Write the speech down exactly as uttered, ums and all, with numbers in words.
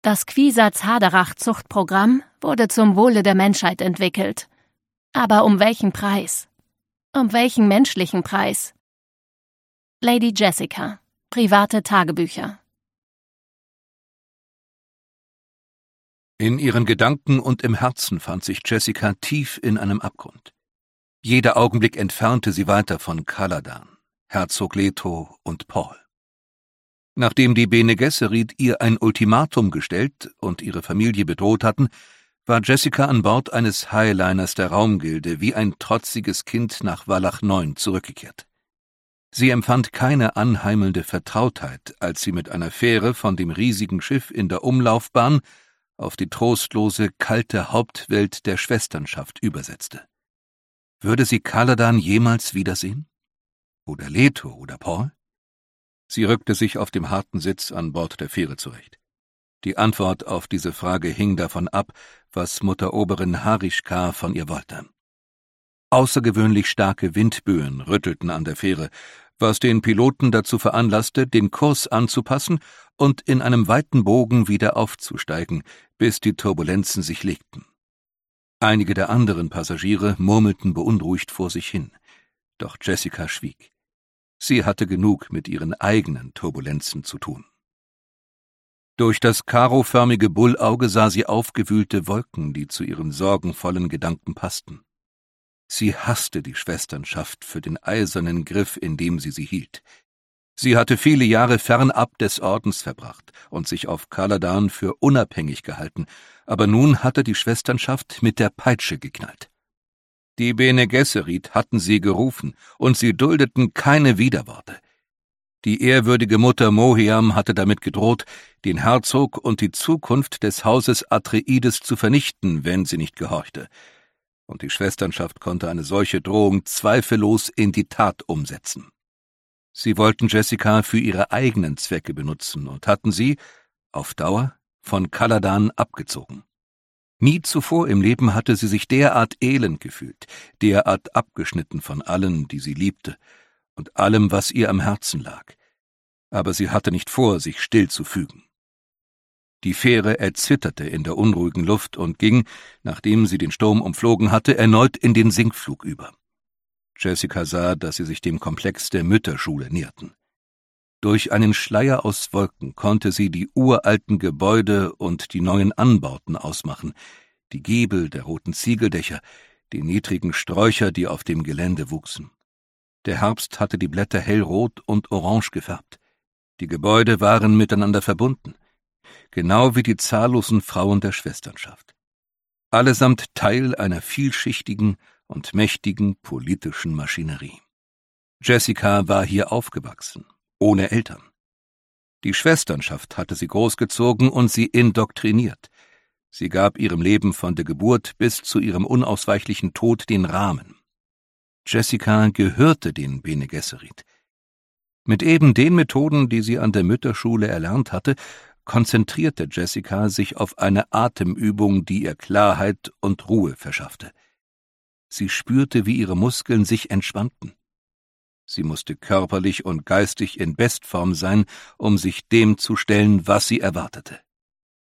Das Quisatz-Haderach-Zuchtprogramm wurde zum Wohle der Menschheit entwickelt. Aber um welchen Preis? Um welchen menschlichen Preis? Lady Jessica. Private Tagebücher. In ihren Gedanken und im Herzen fand sich Jessica tief in einem Abgrund. Jeder Augenblick entfernte sie weiter von Caladan, Herzog Leto und Paul. Nachdem die Bene Gesserit ihr ein Ultimatum gestellt und ihre Familie bedroht hatten, war Jessica an Bord eines Highliners der Raumgilde wie ein trotziges Kind nach Wallach neun zurückgekehrt. Sie empfand keine anheimelnde Vertrautheit, als sie mit einer Fähre von dem riesigen Schiff in der Umlaufbahn auf die trostlose, kalte Hauptwelt der Schwesternschaft übersetzte. Würde sie Caladan jemals wiedersehen? Oder Leto oder Paul? Sie rückte sich auf dem harten Sitz an Bord der Fähre zurecht. Die Antwort auf diese Frage hing davon ab, was Mutter Oberin Harischka von ihr wollte. Außergewöhnlich starke Windböen rüttelten an der Fähre, was den Piloten dazu veranlasste, den Kurs anzupassen und in einem weiten Bogen wieder aufzusteigen, bis die Turbulenzen sich legten. Einige der anderen Passagiere murmelten beunruhigt vor sich hin, doch Jessica schwieg. Sie hatte genug mit ihren eigenen Turbulenzen zu tun. Durch das karoförmige Bullauge sah sie aufgewühlte Wolken, die zu ihren sorgenvollen Gedanken passten. Sie hasste die Schwesternschaft für den eisernen Griff, in dem sie sie hielt. Sie hatte viele Jahre fernab des Ordens verbracht und sich auf Caladan für unabhängig gehalten, aber nun hatte die Schwesternschaft mit der Peitsche geknallt. Die Bene Gesserit hatten sie gerufen, und sie duldeten keine Widerworte. Die ehrwürdige Mutter Mohiam hatte damit gedroht, den Herzog und die Zukunft des Hauses Atreides zu vernichten, wenn sie nicht gehorchte. Und die Schwesternschaft konnte eine solche Drohung zweifellos in die Tat umsetzen. Sie wollten Jessica für ihre eigenen Zwecke benutzen und hatten sie, auf Dauer, von Caladan abgezogen. Nie zuvor im Leben hatte sie sich derart elend gefühlt, derart abgeschnitten von allen, die sie liebte, und allem, was ihr am Herzen lag. Aber sie hatte nicht vor, sich still zu fügen. Die Fähre erzitterte in der unruhigen Luft und ging, nachdem sie den Sturm umflogen hatte, erneut in den Sinkflug über. Jessica sah, dass sie sich dem Komplex der Mütterschule näherten. Durch einen Schleier aus Wolken konnte sie die uralten Gebäude und die neuen Anbauten ausmachen, die Giebel der roten Ziegeldächer, die niedrigen Sträucher, die auf dem Gelände wuchsen. Der Herbst hatte die Blätter hellrot und orange gefärbt. Die Gebäude waren miteinander verbunden, genau wie die zahllosen Frauen der Schwesternschaft. Allesamt Teil einer vielschichtigen und mächtigen politischen Maschinerie. Jessica war hier aufgewachsen, ohne Eltern. Die Schwesternschaft hatte sie großgezogen und sie indoktriniert. Sie gab ihrem Leben von der Geburt bis zu ihrem unausweichlichen Tod den Rahmen. Jessica gehörte den Bene Gesserit. Mit eben den Methoden, die sie an der Mütterschule erlernt hatte, konzentrierte Jessica sich auf eine Atemübung, die ihr Klarheit und Ruhe verschaffte. Sie spürte, wie ihre Muskeln sich entspannten. Sie musste körperlich und geistig in Bestform sein, um sich dem zu stellen, was sie erwartete.